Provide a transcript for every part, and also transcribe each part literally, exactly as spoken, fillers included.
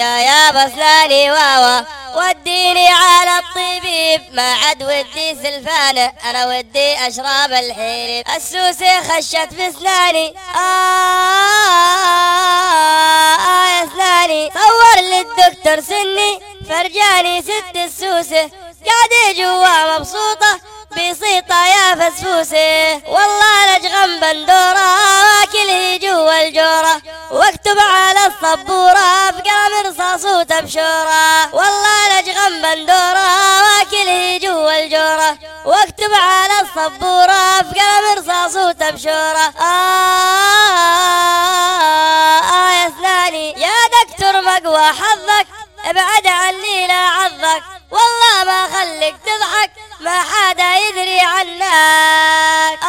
يا بسلاني واوا وديني على الطبيب، ما عاد ودي سلفانة انا ودي اشرب الحليب. السوسة خشت في اسناني آه, آه يا اسناني. صور للدكتور سني فرجاني ست السوسة، قاعدة جوا مبسوطة بسيطة يا فسفوسة. والله لجغم بندورة واكله جوا الجورة، واكتب على الصبورة بقلم رصاص وتبشورة. والله لجغم بندورة واكله جوا الجورة، واكتب على الصبورة بقلم رصاص وتبشورة. آه, آه يا اسناني يا دكتور مقوى حظك، ابعد عني لا عظك، والله ما خليك تضحك ما حدا يدري عنك. آه,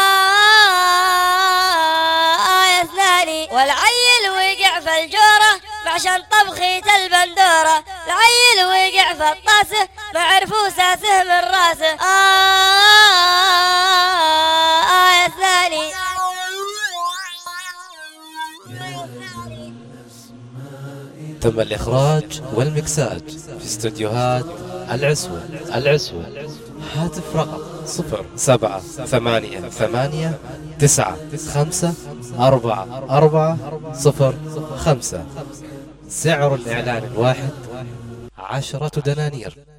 آه يا اسناني. والعيل وقع في الجورة عشان طبخية البندورة، العيل وقع في الطاسة ما عرفوا ساسه من راسه. آه, آه يا اسناني. تم الإخراج والمكساج في استوديوهات العسوة. العسوة. هاتف رقم صفر سبعة ثمانية ثمانية تسعة خمسة أربعة أربعة صفر خمسة. سعر الإعلان الواحد عشرة دنانير.